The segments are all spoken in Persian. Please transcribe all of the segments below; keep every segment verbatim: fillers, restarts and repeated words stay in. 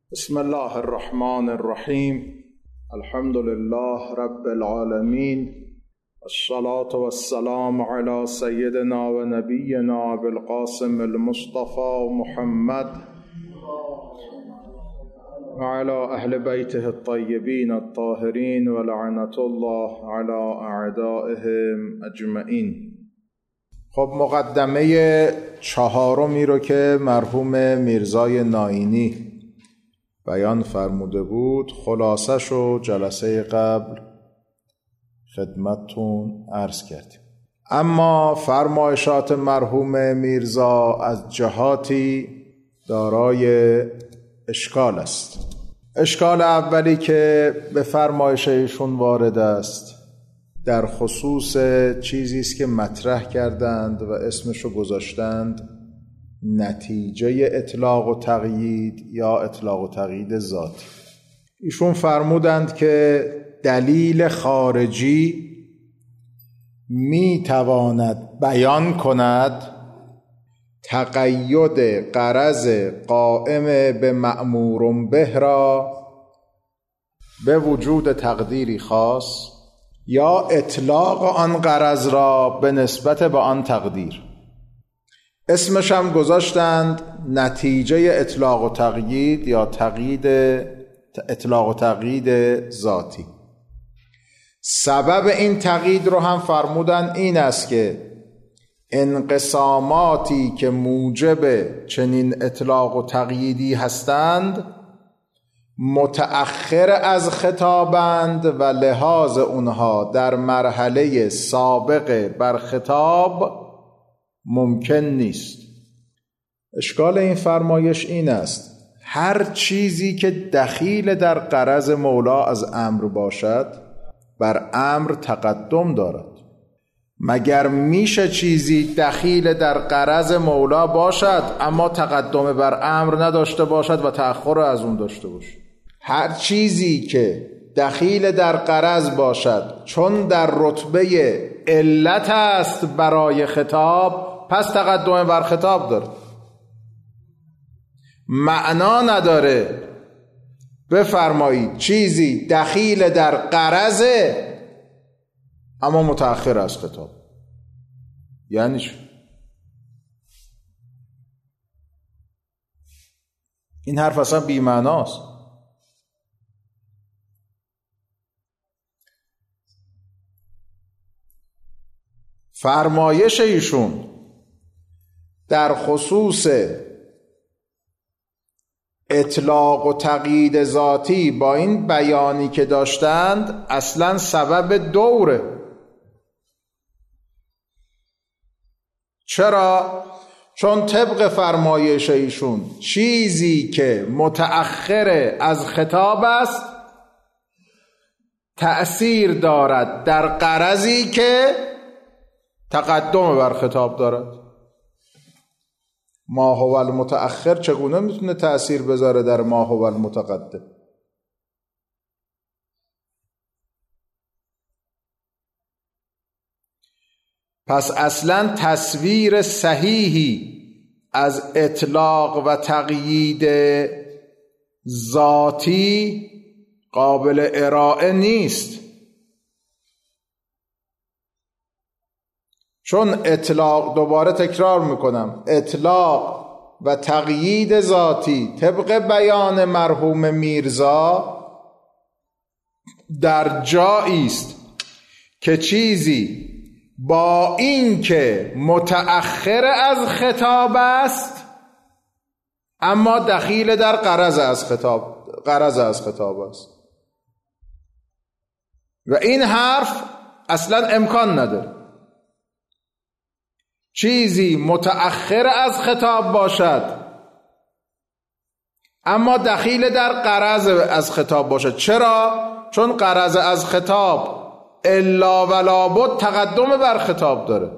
بسم الله الرحمن الرحیم. الحمد لله رب العالمین، الصلاة والسلام على سیدنا و نبینا بالقاسم المصطفى محمد و على اهل بیته الطیبین الطاهرین و لعنة الله على اعدائهم اجمعین. خب مقدمه چهارمی رو که مرحوم میرزای ناینی بیان فرموده بود خلاصه شو جلسه قبل خدمتتون عرض کردیم. اما فرمایشات مرحوم میرزا از جهاتی دارای اشکال است. اشکال اولی که به فرمایش ایشون وارد است در خصوص چیزی است که مطرح کردند و اسمشو گذاشتند نتیجه اطلاق و تقیید یا اطلاق و تقیید ذاتی. ایشون فرمودند که دلیل خارجی می تواند بیان کند تقید غرض قائم به مأمور به را به وجود تقدیری خاص یا اطلاق آن غرض را به نسبت به آن تقدیر. اسمش هم گذاشتند نتیجه اطلاق و تقیید یا تقیید اطلاق و تقیید ذاتی. سبب این تقیید رو هم فرمودن این است که انقساماتی که موجب چنین اطلاق و تقییدی هستند متأخر از خطابند و لحاظ اونها در مرحله سابق بر خطاب ممکن نیست. اشکال این فرمایش این است هر چیزی که دخیل در غرض مولا از امر باشد بر امر تقدم دارد. مگر میشه چیزی دخیل در غرض مولا باشد اما تقدم بر امر نداشته باشد و تأخر از اون داشته باشد؟ هر چیزی که دخیل در غرض باشد چون در رتبه علت است برای خطاب پس تقدم بر خطاب داره. معنا نداره بفرمایید چیزی دخیل در غرضه اما متأخر از خطاب. یعنی چه؟ این حرف اصلا بی معناست. فرمایش ایشون در خصوص اطلاق و تقیید ذاتی با این بیانی که داشتند اصلا سبب دوره. چرا؟ چون طبق فرمایش ایشون چیزی که متأخر از خطاب است تأثیر دارد در غرضی که تقدم بر خطاب دارد. ما هو المتأخر چگونه میتونه تأثیر بذاره در ما هو المتقدم؟ پس اصلا تصویر صحیحی از اطلاق و تقیید ذاتی قابل ارائه نیست. چون اطلاق، دوباره تکرار میکنم، اطلاق و تقیید ذاتی طبق بیان مرحوم میرزا در جایی است که چیزی با این که متأخر از خطاب است اما دخیل در غرض از خطاب غرض از خطاب است و این حرف اصلا امکان نداره. چیزی متأخر از خطاب باشد اما دخیل در غرض از خطاب باشد. چرا؟ چون غرض از خطاب الا ولا بد تقدم بر خطاب داره.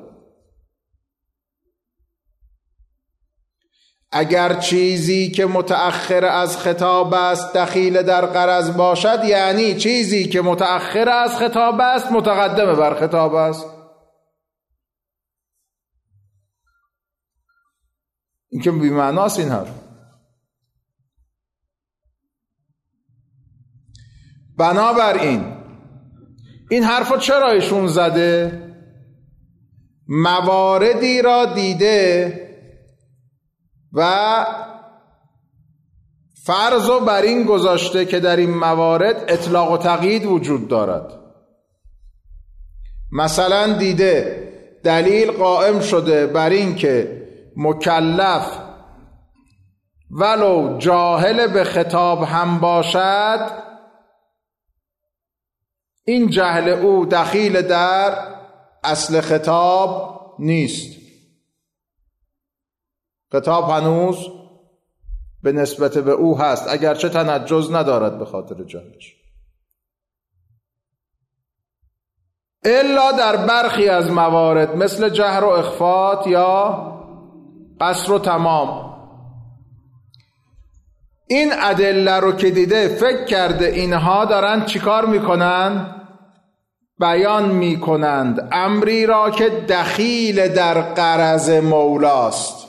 اگر چیزی که متأخر از خطاب است دخیل در غرض باشد یعنی چیزی که متأخر از خطاب است متقدم بر خطاب است. این که بی‌معناست این حرف. بنابراین این حرفا چرا ایشون زده؟ مواردی را دیده و فرض بر این گذاشته که در این موارد اطلاق و تقیید وجود دارد. مثلا دیده دلیل قائم شده بر این که مکلف ولو جاهل به خطاب هم باشد، این جهل او دخیل در اصل خطاب نیست. خطاب هنوز به نسبت به او هست، اگرچه تنجز ندارد به خاطر جهلش. الا در برخی از موارد مثل جهر و اخفات یا قصر و تمام، این ادله رو که دیده فکر کرده اینها دارن چیکار میکنن؟ بیان میکنند امری را که دخیل در غرض مولاست.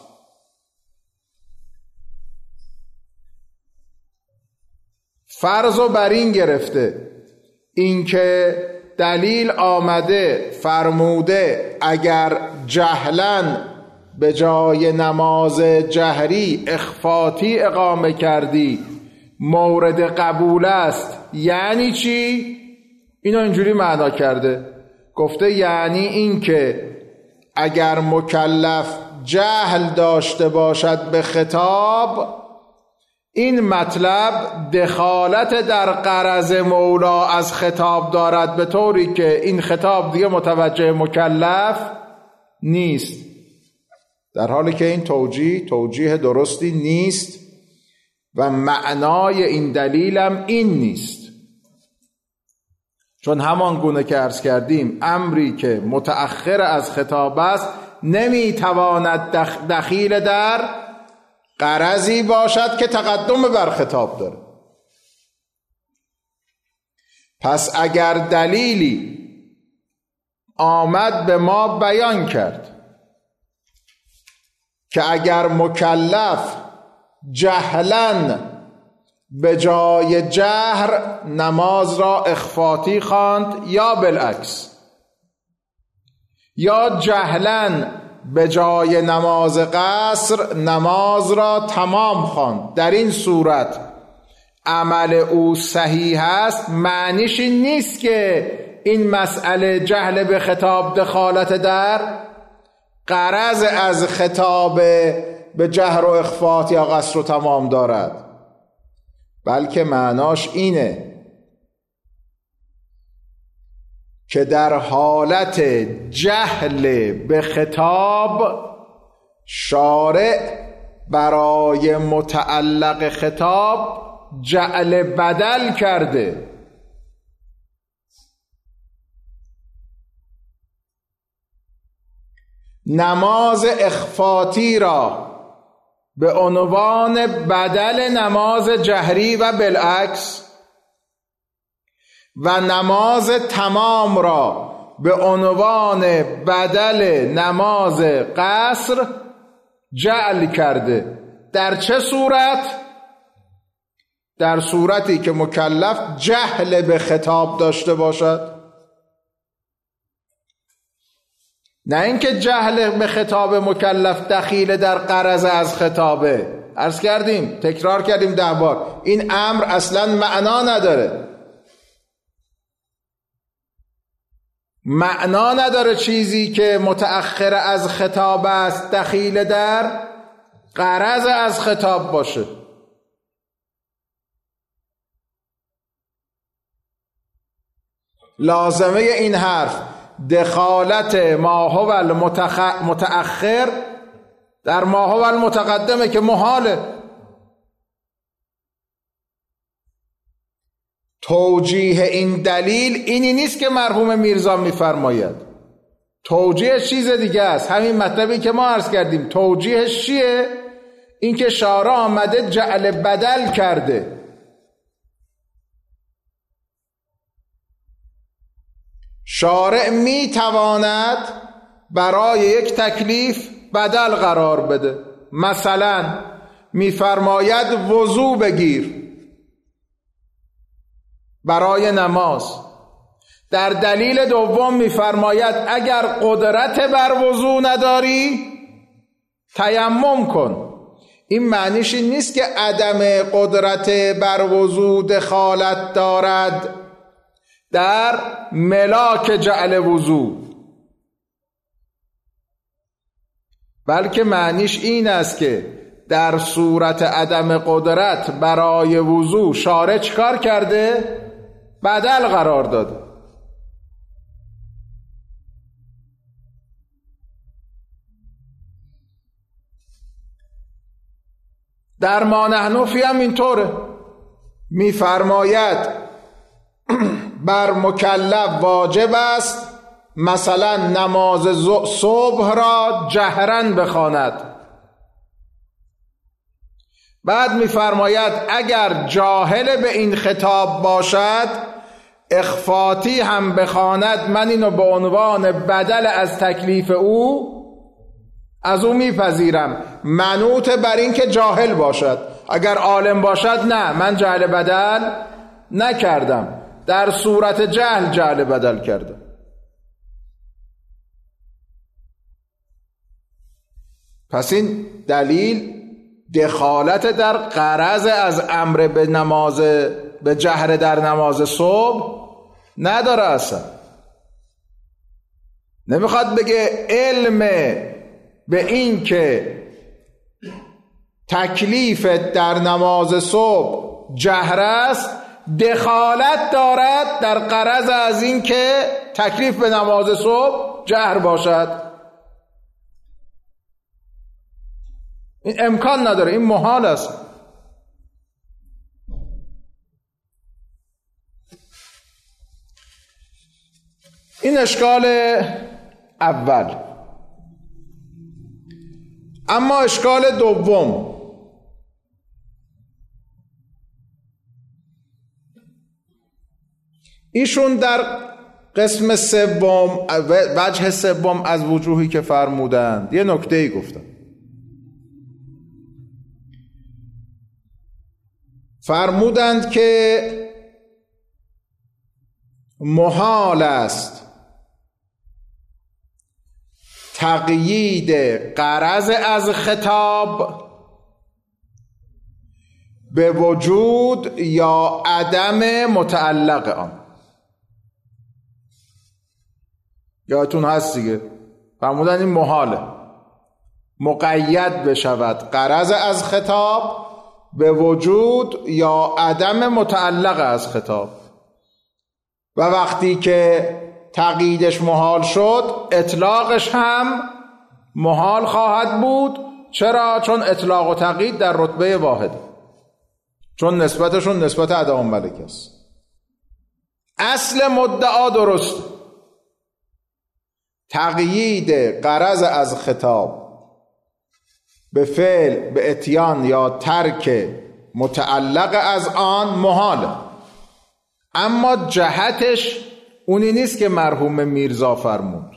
فرض رو بر این گرفته اینکه دلیل آمده فرموده اگر جهلاً به جای نماز جهری اخفاتی اقامه کردی مورد قبول است. یعنی چی؟ اینو اینجوری معنا کرده، گفته یعنی این که اگر مکلف جهل داشته باشد به خطاب، این مطلب دخالت در غرض مولا از خطاب دارد، به طوری که این خطاب دیگه متوجه مکلف نیست، در حالی که این توجیه توجیه درستی نیست و معنای این دلیلم این نیست. چون همان گونه که عرض کردیم امری که متأخر از خطاب است نمیتواند دخیل در غرضی باشد که تقدم بر خطاب داره. پس اگر دلیلی آمد به ما بیان کرد که اگر مکلف جهلاً به جای جهر نماز را اخفاتی خواند یا بالعکس، یا جهلاً به جای نماز قصر نماز را تمام خواند، در این صورت عمل او صحیح است، معنیش این نیست که این مسئله جهل به خطاب دخالت در غرض از خطاب به جهر و اخفات یا قصر و تمام دارد، بلکه معناش اینه که در حالت جهل به خطاب شارع برای متعلق خطاب جعل بدل کرده. نماز اخفاتی را به عنوان بدل نماز جهری و بالعکس، و نماز تمام را به عنوان بدل نماز قصر جعل کرده. در چه صورت؟ در صورتی که مکلف جهل به خطاب داشته باشد، نه اینکه جهل به خطاب مکلف دخیل در غرض از خطابه. عرض کردیم، تکرار کردیم ده بار، این امر اصلا معنا نداره. معنا نداره چیزی که متأخر از خطاب است دخیل در غرض از خطاب باشه. لازمه این حرف دخالت ما هو المتأخر در ما هو المتقدمه که محاله. توجیه این دلیل اینی نیست که مرحوم میرزا میفرماید، توجیهش چیز دیگه است. همین مطلبی که ما عرض کردیم توجیهش چیه؟ این که شارع آمده جعل بدل کرده. شارع میتواند برای یک تکلیف بدل قرار بده. مثلا میفرماید وضو بگیر، برای نماز. در دلیل دوم میفرماید اگر قدرت بر وضو نداری تیمم کن. این معنیش این نیست که عدم قدرت بر وضو دخالت دارد در ملاک جعل وضو، بلکه معنیش این است که در صورت عدم قدرت برای وضو شارع چیکار کرده؟ بدل قرار داده. در ما نحن فی هم اینطوره، میفرماید بر مکلف واجب است مثلا نماز صبح را جهرن بخواند. بعد میفرماید اگر جاهل به این خطاب باشد اخفاتی هم بخواند، من اینو به عنوان بدل از تکلیف او از او میپذیرم، منوط بر این که جاهل باشد. اگر عالم باشد نه، من جعل بدل نکردم، در صورت جهل جعل بدل کردم. پس این دلیل دخالت در غرض از امر به نماز به جهر در نماز صبح نداره. اصلا نمیخواد بگه علم به این که تکلیف در نماز صبح جهر است دخالت دارد در غرض از این که تکلیف به نماز صبح جهر باشد. این امکان نداره، این محال است. این اشکال اول. اما اشکال دوم، ایشون در قسم سوم، وجه سوم از وجوهی که فرمودند، یه نکته‌ای گفتن. فرمودند که محال است تقیید غرض از خطاب به وجود یا عدم متعلق آن. یادتون هست دیگه، فرمودن این محاله مقید بشود غرض از خطاب به وجود یا عدم متعلق از خطاب، و وقتی که تقییدش محال شد اطلاقش هم محال خواهد بود. چرا؟ چون اطلاق و تقیید در رتبه واحد، چون نسبتشون نسبت عدم ملک است. اصل مدعا درست، تقیید غرض از خطاب به فعل، به اتیان یا ترک متعلق از آن محاله، اما جهتش اونی نیست که مرحوم میرزا فرمود.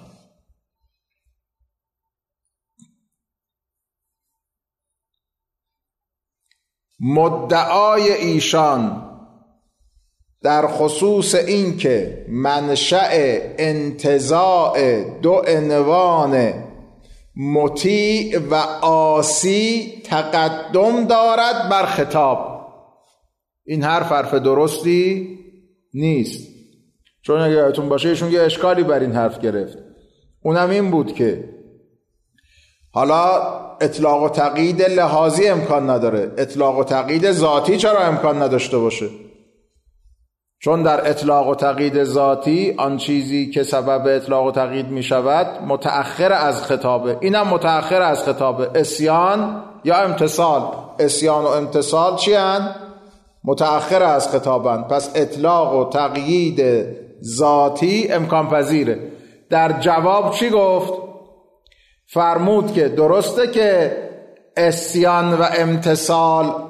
مدعای ایشان در خصوص این که منشأ انتزاع دو عنوان مطیع و عاصی تقدم دارد بر خطاب، این حرف حرف درستی نیست. چون اگه یادتون باشه ایشون یه اشکالی بر این حرف گرفت، اونم این بود که حالا اطلاق و تقیید لحاظی امکان نداره، اطلاق و تقیید ذاتی چرا امکان نداشته باشه؟ چون در اطلاق و تقیید ذاتی آن چیزی که سبب اطلاق و تقیید می شود متأخر از خطابه، اینم متأخر از خطابه. اسیان یا امتصال، اسیان و امتصال چی هن؟ متأخر از خطابن. پس اطلاق و تقیید ذاتی امکان پذیره. در جواب چی گفت؟ فرمود که درسته که اسیان و امتصال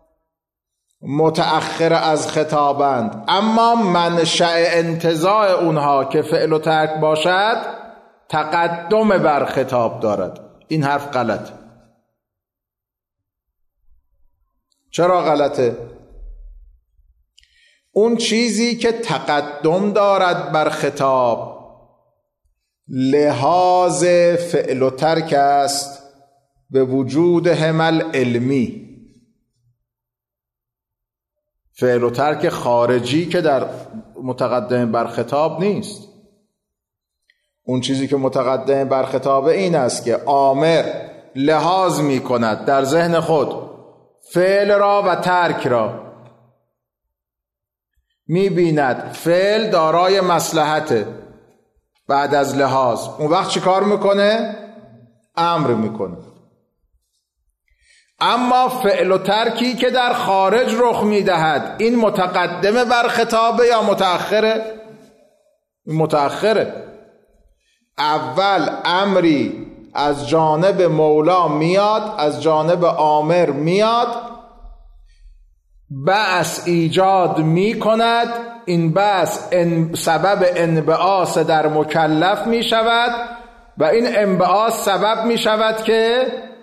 متأخر از خطابند، اما منشأ انتزاع اونها که فعل و ترک باشد تقدم بر خطاب دارد. این حرف غلط. چرا غلطه؟ اون چیزی که تقدم دارد بر خطاب لحاظ فعل و ترک است به وجود همل علمی، فعل و ترک خارجی که در متقدم بر خطاب نیست. اون چیزی که متقدم بر خطاب این است که آمر لحاظ می کند در ذهن خود فعل را و ترک را، می بیند فعل دارای مصلحته، بعد از لحاظ اون وقت چی کار میکنه؟ امر میکنه. اما فعل و ترکی که در خارج رخ میدهد این متقدمه بر خطابه یا متأخره؟ متأخره. اول امری از جانب مولا میاد، از جانب آمر میاد، بعث ایجاد می کند، این بعث ان سبب انبعاث در مکلف می شود و این انبعاث سبب می شود که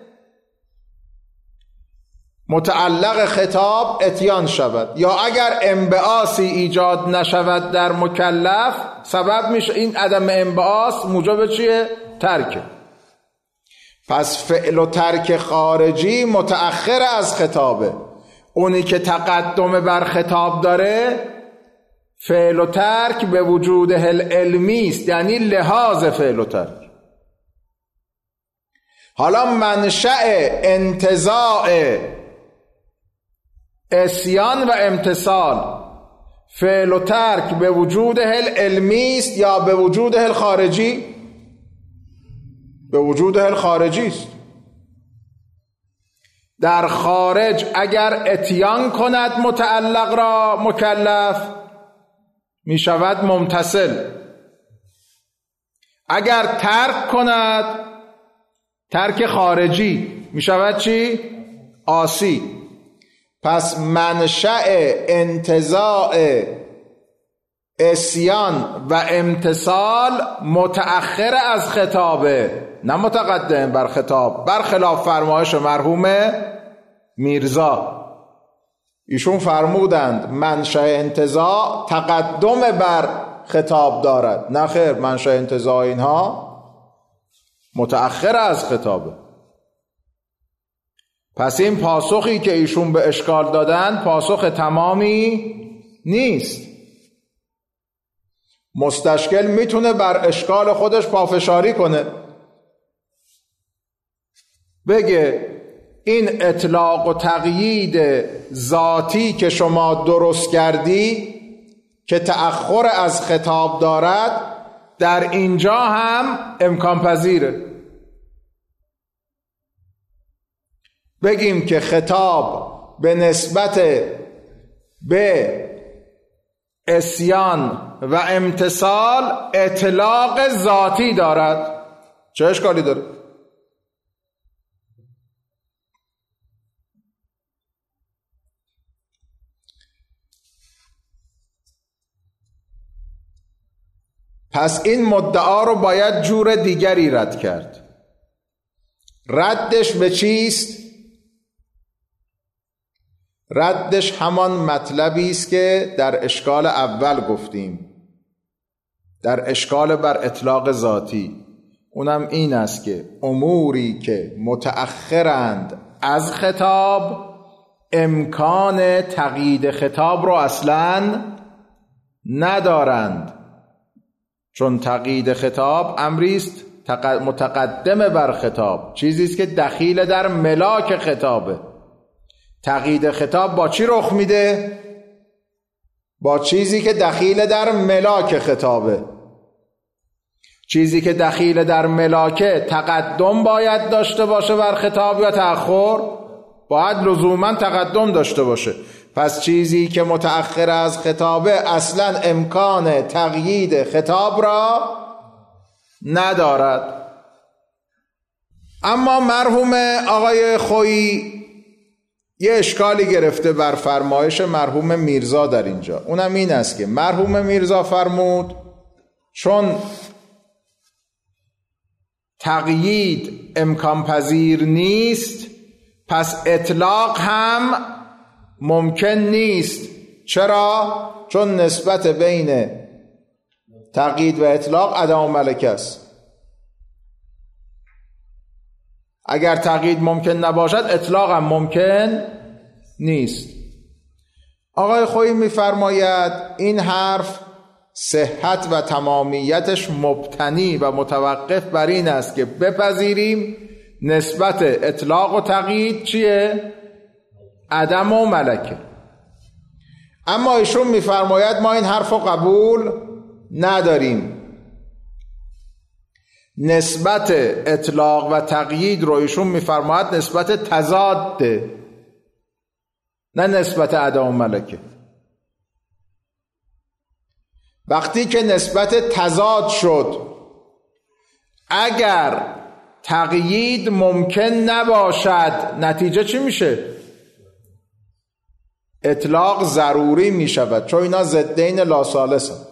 متعلق خطاب اتیان شود، یا اگر انبعاثی ایجاد نشود در مکلف سبب میشه این عدم انبعاث موجب چیه؟ ترکه. پس فعل و ترک خارجی متأخر از خطابه. اونی که تقدم بر خطاب داره فعل و ترک به وجود علمی است، یعنی لحاظ فعل و ترک. حالا منشأ انتزاع عصیان و امتثال فعل و ترک به وجود علمی است یا به وجود خارجی؟ به وجود خارجی است. در خارج اگر اتیان کند متعلق را مکلف می شود ممتثل، اگر ترک کند ترک خارجی می شود چی؟ عاصی. پس منشأ انتزاع عصیان و امتثال متأخر از خطابه، نه متقدم بر خطاب، برخلاف فرمایش مرحوم میرزا. ایشون فرمودند منشأ انتزاع تقدم بر خطاب دارد، نه خیر، منشأ انتزاع اینها متأخر از خطابه. پس این پاسخی که ایشون به اشکال دادن پاسخ تمامی نیست. مستشکل میتونه بر اشکال خودش پافشاری کنه، بگه این اطلاق و تقیید ذاتی که شما درست کردی که تأخر از خطاب دارد در اینجا هم امکان پذیره. بگیم که خطاب به نسبت به عصیان و امتثال اطلاق ذاتی دارد، چه اشکالی داره؟ پس این مدعا رو باید جور دیگری رد کرد. ردش به چیست؟ ردش همان مطلبی است که در اشکال اول گفتیم، در اشکال بر اطلاق ذاتی. اونم این است که اموری که متأخرند از خطاب امکان تقیید خطاب رو اصلاً ندارند، چون تقیید خطاب امری است متقدم بر خطاب، چیزی است که دخیل در ملاک خطابه. تقیید خطاب با چی رخ میده؟ با چیزی که دخیل در ملاک خطابه. چیزی که دخیل در ملاکه تقدم باید داشته باشه بر خطاب یا تأخر؟ باید لزوما تقدم داشته باشه. پس چیزی که متأخر از خطابه اصلا امکان تقیید خطاب را ندارد. اما مرحوم آقای خویی یه اشکالی گرفته بر فرمایش مرحوم میرزا در اینجا. اونم این است که مرحوم میرزا فرمود چون تقیید امکان پذیر نیست، پس اطلاق هم ممکن نیست چرا؟ چون نسبت بین تقیید و اطلاق عدم و ملکه است. اگر تقیید ممکن نباشد اطلاق هم ممکن نیست. آقای خویی می‌فرماید این حرف صحت و تمامیتش مبتنی و متوقف بر این است که بپذیریم نسبت اطلاق و تقیید چیه؟ عدم و ملکه. اما ایشون می‌فرماید ما این حرف رو قبول نداریم. نسبت اطلاق و تقیید رو ایشون می‌فرماید نسبت تضاده، نه نسبت عدم و ملکه. وقتی که نسبت تضاد شد، اگر تقیید ممکن نباشد نتیجه چی میشه؟ اطلاق ضروری میشود، چون اینا ضدین لاثالث هستند.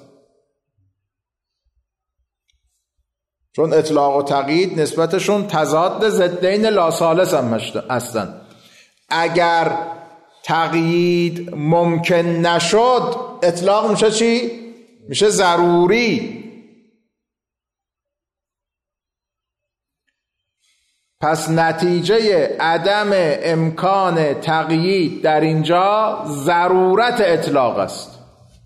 چون اطلاق و تقیید نسبتشون تضاد ضدین لاثالث هم هستند. اگر تقیید ممکن نشد اطلاق میشه چی؟ میشه ضروری. پس نتیجه عدم امکان تقیید در اینجا ضرورت اطلاق است.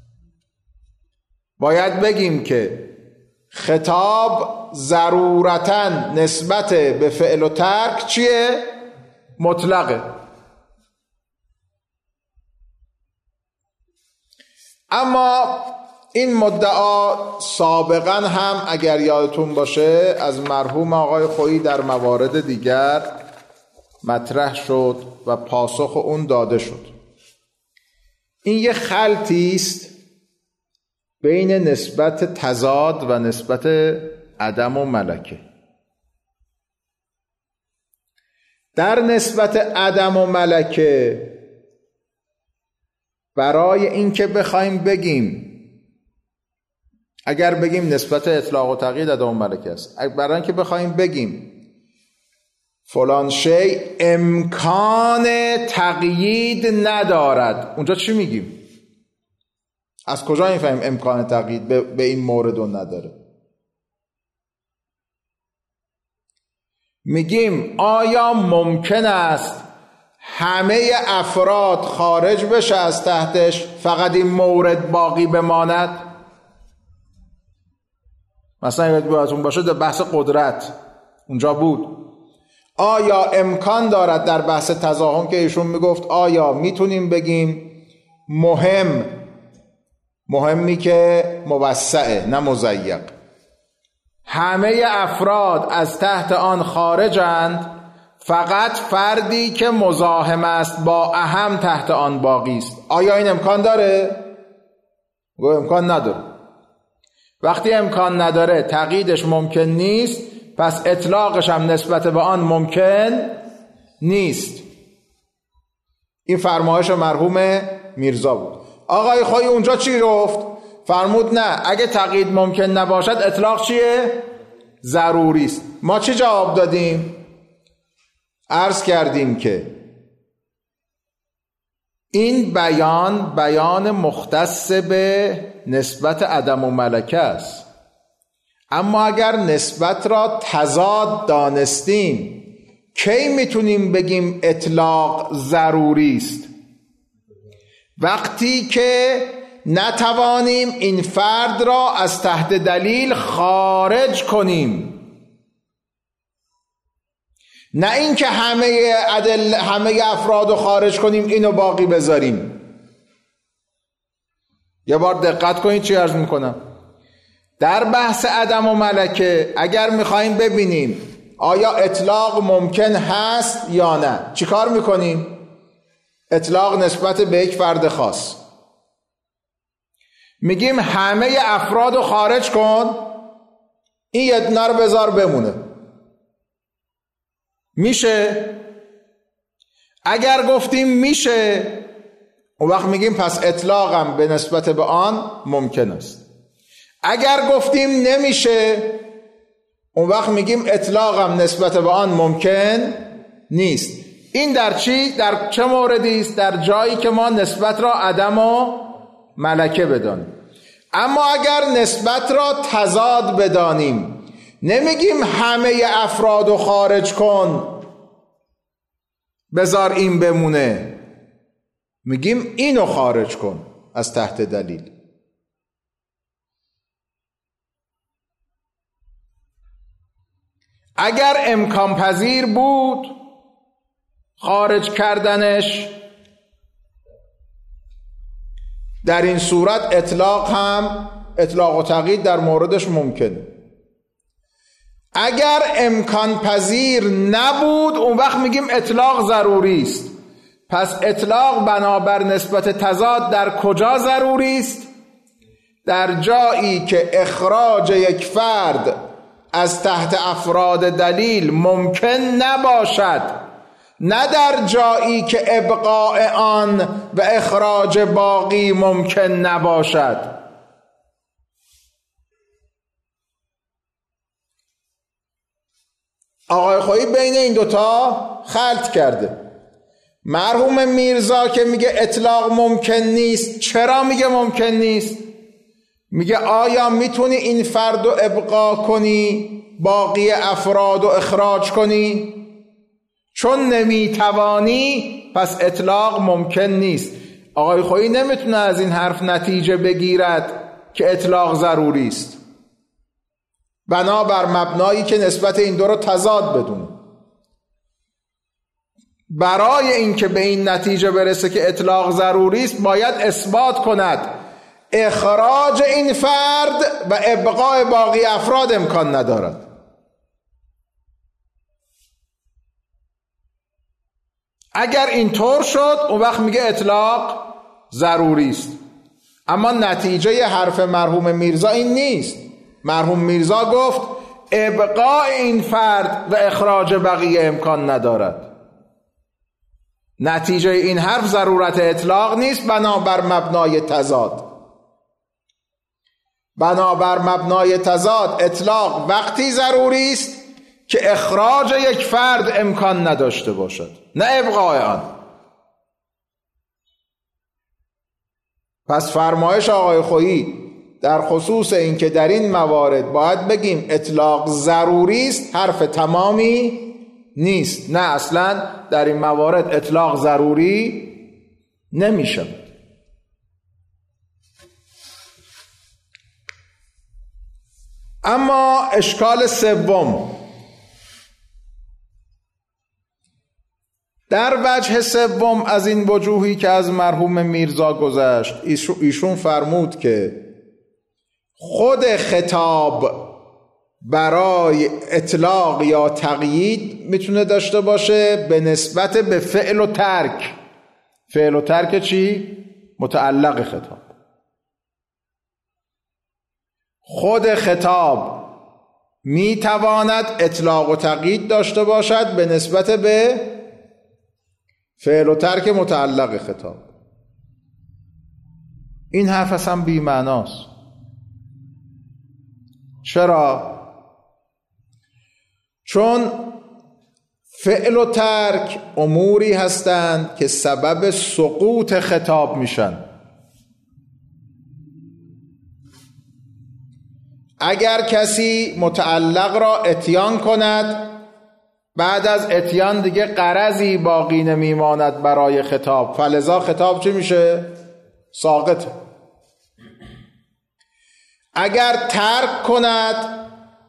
باید بگیم که خطاب ضرورتاً نسبت به فعل و ترک چیه؟ مطلقه. اما این مدعا سابقا هم اگر یادتون باشه از مرحوم آقای خویی در موارد دیگر مطرح شد و پاسخ اون داده شد. این یه خلطی است بین نسبت تضاد و نسبت عدم و ملکه. در نسبت عدم و ملکه برای اینکه بخوایم بگیم، اگر بگیم نسبت اطلاق و تقیید عدم و ملکه است، برای اینکه بخوایم بگیم فلان شی امکان تقیید ندارد، اونجا چی میگیم؟ از کجا میفهمیم امکان تقیید به این مورد نداره؟ میگیم آیا ممکن است همه افراد خارج بشه از تحتش، فقط این مورد باقی بماند؟ مثلا اگه باید باشه در بحث قدرت اونجا بود، آیا امکان دارد در بحث تضاهم که ایشون میگفت آیا میتونیم بگیم مهم، مهمی که موسعه نه مضیق، همه افراد از تحت آن خارجند، فقط فردی که مزاحم است با اهم تحت آن باقی است؟ آیا این امکان داره؟ گو امکان نداره. وقتی امکان نداره تقییدش ممکن نیست، پس اطلاقش هم نسبت به آن ممکن نیست. این فرمایش مرحوم میرزا بود. آقای خویی اونجا چی گفت؟ فرمود نه، اگه تقیید ممکن نباشد اطلاق چیه؟ ضروری است. ما چی جواب دادیم؟ عرض کردیم که این بیان بیان مختص به نسبت عدم و ملکه است، اما اگر نسبت را تضاد دانستیم کی میتونیم بگیم اطلاق ضروری است؟ وقتی که نتوانیم این فرد را از تحت دلیل خارج کنیم، نه اینکه همه عدل همه افراد رو خارج کنیم اینو باقی بذاریم. یه بار دقت کنید چی عرض میکنم. در بحث عدم و ملکه اگر میخوایم ببینیم آیا اطلاق ممکن هست یا نه، چی کار میکنیم؟ اطلاق نسبت به یک فرد خاص، میگیم همه افراد رو خارج کن، این یه دونه رو بذار بمونه. میشه؟ اگر گفتیم میشه، اون وقت میگیم پس اطلاقم به نسبت به آن ممکن است. اگر گفتیم نمیشه، اون وقت میگیم اطلاقم نسبت به آن ممکن نیست. این در چی؟ در چه موردی است؟ در جایی که ما نسبت را عدم و ملکه بدانیم. اما اگر نسبت را تضاد بدانیم، نمیگیم همه افراد رو خارج کن بذار این بمونه، میگیم اینو خارج کن از تحت دلیل. اگر امکان پذیر بود خارج کردنش، در این صورت اطلاق هم اطلاق و تقیید در موردش ممکنه. اگر امکان پذیر نبود، اون وقت میگیم اطلاق ضروری است. پس اطلاق بنابر نسبت تضاد در کجا ضروری است؟ در جایی که اخراج یک فرد از تحت افراد دلیل ممکن نباشد، نه در جایی که ابقاء آن و اخراج باقی ممکن نباشد. آقای خویی بین این دوتا خلط کرده. مرحوم میرزا که میگه اطلاق ممکن نیست، چرا میگه ممکن نیست؟ میگه آیا میتونی این فرد رو ابقا کنی، باقی افراد رو اخراج کنی؟ چون نمیتوانی پس اطلاق ممکن نیست. آقای خویی نمیتونه از این حرف نتیجه بگیرد که اطلاق ضروری است، بنابر مبنایی که نسبت این دو رو تضاد بدونه. برای اینکه به این نتیجه برسه که اطلاق ضروری است، باید اثبات کند اخراج این فرد و ابقاء باقی افراد امکان ندارد. اگر اینطور شد، اون وقت میگه اطلاق ضروری است. اما نتیجه حرف مرحوم میرزا این نیست. مرحوم میرزا گفت ابقاء این فرد و اخراج بقیه امکان ندارد. نتیجه این حرف ضرورت اطلاق نیست، بنابر مبنای تضاد. بنابر مبنای تضاد اطلاق وقتی ضروری است که اخراج یک فرد امکان نداشته باشد، نه ابقاء آن. پس فرمایش آقای خویی در خصوص این که در این موارد باید بگیم اطلاق ضروری است، حرف تمامی نیست. نه، اصلا در این موارد اطلاق ضروری نمیشه. اما اشکال سوم، در وجه سوم از این وجوهی که از مرحوم میرزا گذشت، ایشون فرمود که خود خطاب برای اطلاق یا تقیید میتونه داشته باشه به نسبت به فعل و ترک. فعل و ترک چی؟ متعلق خطاب. خود خطاب میتواند اطلاق و تقیید داشته باشد به نسبت به فعل و ترک متعلق خطاب. این حرف اصلا بی معناست. چرا؟ چون فعل و ترک اموری هستند که سبب سقوط خطاب میشن. اگر کسی متعلق را اتیان کند، بعد از اتیان دیگه غرضی باقی نمیماند برای خطاب، فلذا خطاب چی میشه؟ ساقط. اگر ترک کند،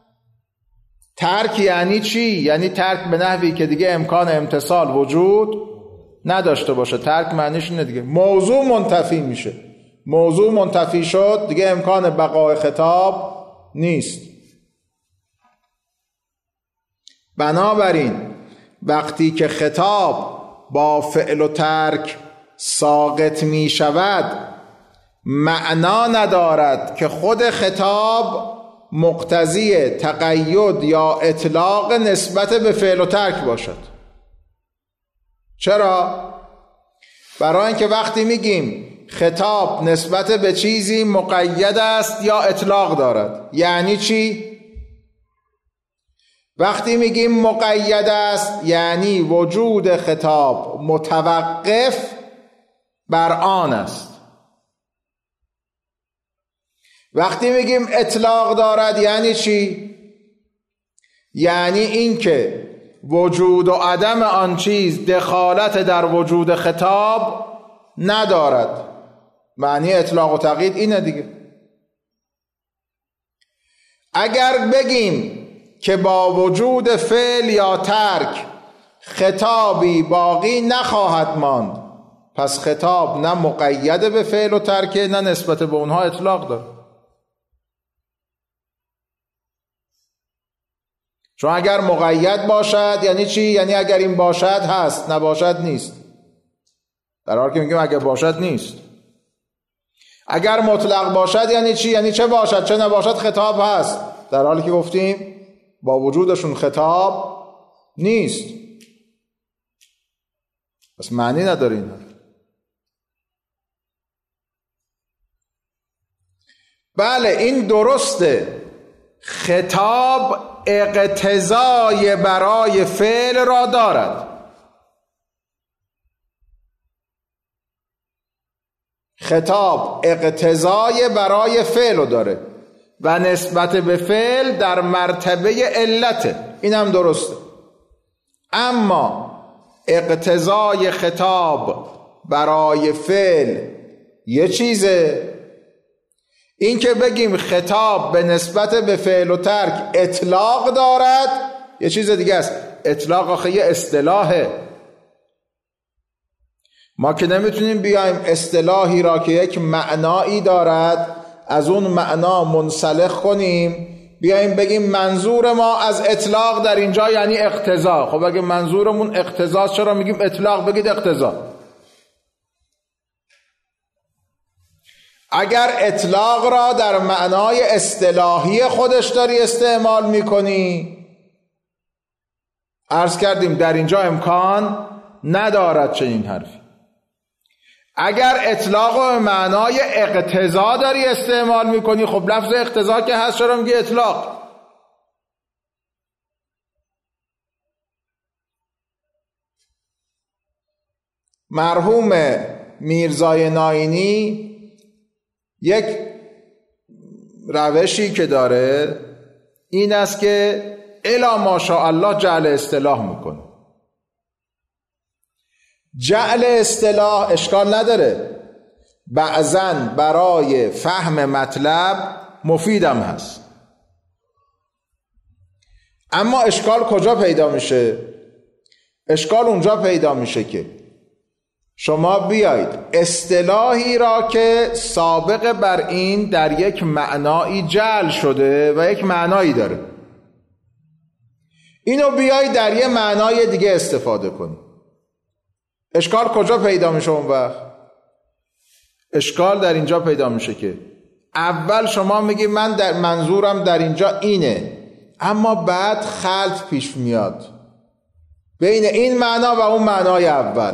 ترک یعنی چی؟ یعنی ترک به نحوی که دیگه امکان امتصال وجود نداشته باشه. ترک معنیش اینه دیگه موضوع منتفی میشه. موضوع منتفی شد، دیگه امکان بقای خطاب نیست. بنابراین وقتی که خطاب با فعل و ترک ساقط می شود، معنا ندارد که خود خطاب مقتضی تقید یا اطلاق نسبت به فعل و ترک باشد. چرا؟ برای اینکه وقتی میگیم خطاب نسبت به چیزی مقید است یا اطلاق دارد، یعنی چی؟ وقتی میگیم مقید است یعنی وجود خطاب متوقف بر آن است. وقتی میگیم اطلاق دارد یعنی چی؟ یعنی اینکه وجود و عدم آن چیز دخالت در وجود خطاب ندارد. معنی اطلاق و تقیید اینه دیگه. اگر بگیم که با وجود فعل یا ترک خطابی باقی نخواهد ماند، پس خطاب نه مقید به فعل و ترکه نه نسبت به اونها اطلاق داره. چون اگر مقید باشد یعنی چی؟ یعنی اگر این باشد هست، نباشد نیست. در حالی که میگیم اگر باشد نیست. اگر مطلق باشد یعنی چی؟ یعنی چه باشد چه نباشد خطاب هست، در حالی که گفتیم با وجودشون خطاب نیست. پس معنی نداره این. بله این درسته، خطاب اقتضای برای فعل را دارد. خطاب اقتضای برای فعل رو داره و نسبت به فعل در مرتبه علته، این هم درسته. اما اقتضای خطاب برای فعل یه چیزه، این که بگیم خطاب به نسبت به فعل و ترک اطلاق دارد یه چیز دیگه است. اطلاق آخه یه اصطلاحه. ما که نمیتونیم بیایم اصطلاحی را که یک معنایی دارد از اون معنا منسلخ کنیم بیایم بگیم منظور ما از اطلاق در اینجا یعنی اقتضا. خب اگه منظورمون اقتضاست چرا میگیم اطلاق؟ بگید اقتضا. اگر اطلاق را در معنای اصطلاحی خودش داری استعمال میکنی، عرض کردیم در اینجا امکان ندارد چنین حرفی. اگر اطلاق رو به معنای اقتضا داری استعمال میکنی، خب لفظ اقتضا که هست چرا میگی اطلاق؟ مرحوم میرزای ناینی یک روشی که داره این است که الا ماشاءالله جعل اصطلاح میکنه. جعل اصطلاح اشکال نداره، بعضاً برای فهم مطلب مفیدم هست. اما اشکال کجا پیدا میشه؟ اشکال اونجا پیدا میشه که شما بیایید اصطلاحی را که سابق بر این در یک معنایی جعل شده و یک معنایی داره، اینو بیایید در یک معنای دیگه استفاده کنید. اشکال کجا پیدا میشه اون وقت؟ اشکال در اینجا پیدا میشه که اول شما میگی من در منظورم در اینجا اینه، اما بعد خلط پیش میاد بین این معنا و اون معنای اول.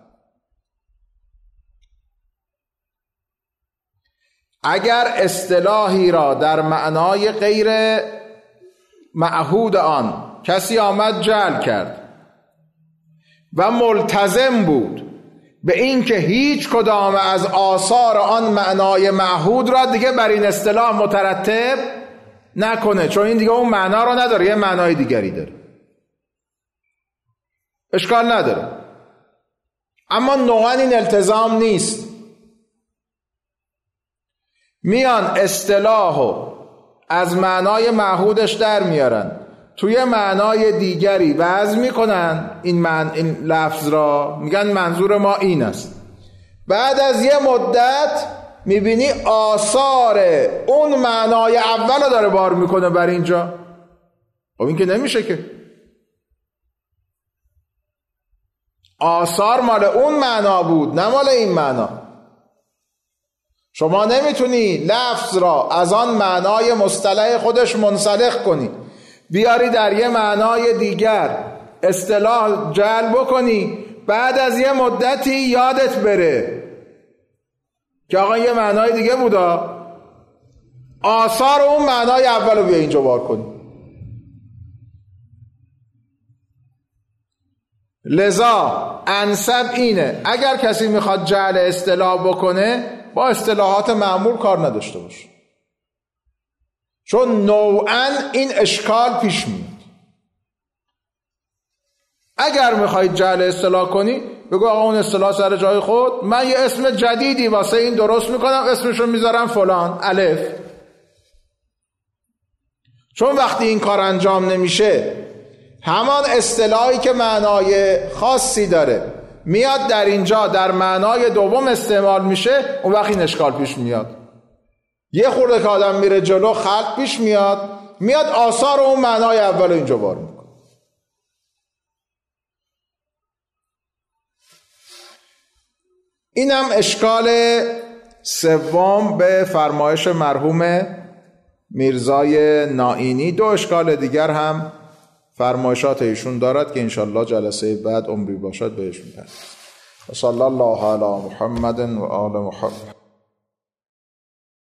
اگر اصطلاحی را در معنای غیر معهود آن کسی آمد جعل کرد و ملتزم بود به این که هیچ کدام از آثار آن معنای معهود را دیگه بر این اصطلاح مترتب نکنه، چون این دیگه اون معنا را نداره، یه معنای دیگری داره، اشکال نداره. اما نوعاً این التزام نیست. میان اصطلاحو از معنای معهودش در میارن، توی معنای دیگری وضع میکنن این, من... این لفظ را، میگن منظور ما این است. بعد از یه مدت میبینی آثار اون معنای اول رو داره بار میکنه بر اینجا. خب این که نمیشه که. آثار مال اون معنا بود نه مال این معنا. شما نمیتونی لفظ را از آن معنای مصطلح خودش منسلخ کنی بیاری در یه معنای دیگر اصطلاح جعل بکنی، بعد از یه مدتی یادت بره که آقا یه معنای دیگه بودا، آثار اون معنای اول رو بیا اینجا بار کنی. لذا انسب اینه اگر کسی میخواد جعل اصطلاح بکنه با اصطلاحات معمول کار نداشته باشه، چون نوعاً این اشکال پیش میاد. اگر میخواید جعل اصطلاح کنی بگو آقا اون اصطلاح سر جای خود، من یه اسم جدیدی واسه این درست میکنم، اسمشو میذارم فلان الف. چون وقتی این کار انجام نمیشه همان اصطلاحی که معنای خاصی داره میاد در اینجا در معنای دوم استعمال میشه، اون وقت این اشکال پیش میاد. یه خورده که آدم میره جلو خلق پیش میاد، میاد آثار اون معنای اول اینجا بار میکنه. اینم اشکال سوم به فرمایش مرحوم میرزای نائینی. دو اشکال دیگر هم فرمایشات ایشون دارد که انشالله جلسه بعد عمری باشد بهش میپردازیم. صلی الله علی محمد و آل محمد.